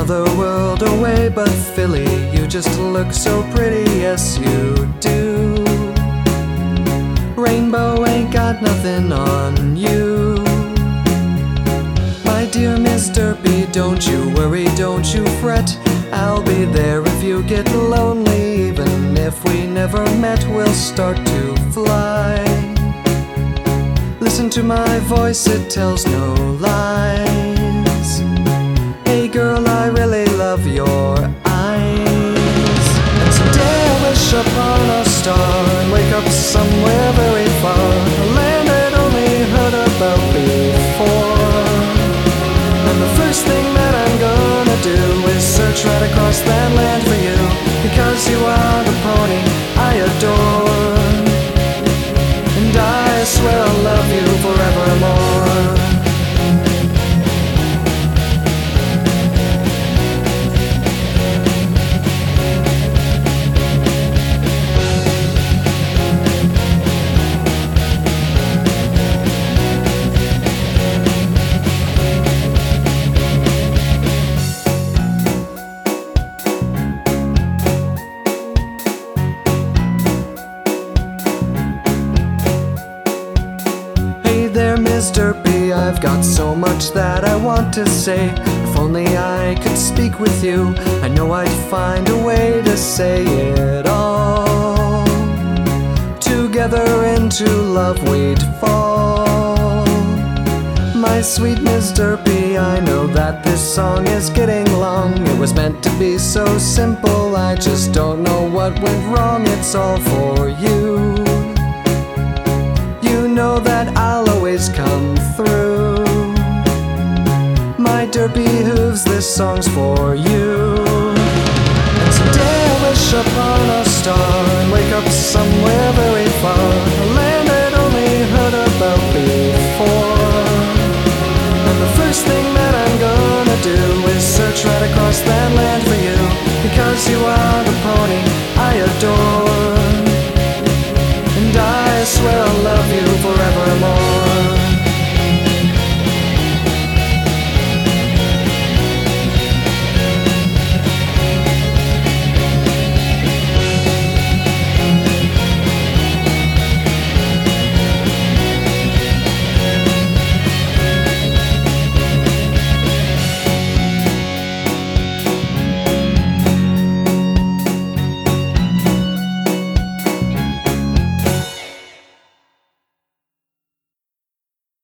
another world away. But Philly, you just look so pretty, yes you do. Rainbow ain't got nothing on you. My dear Mr. B, don't you worry, don't you fret. I'll be there if you get lonely. Even if we never met, we'll start to fly. Listen to my voice, it tells no lies. Hey girl, I really love your eyes. And someday I wish upon a star and wake up somewhere very far, a land I'd only heard about before. And the first thing that I'm gonna do is search right across that land for you, because you are the pony I adore. And I swear I'll love you forevermore. Mr. B, I've got so much that I want to say. If only I could speak with you, I know I'd find a way to say it all. Together into love we'd fall. My sweet Mr. B, I know that this song is getting long. It was meant to be so simple, I just don't know what went wrong. It's all for you. You know that I'll always come through. My derpy hooves, this song's for you.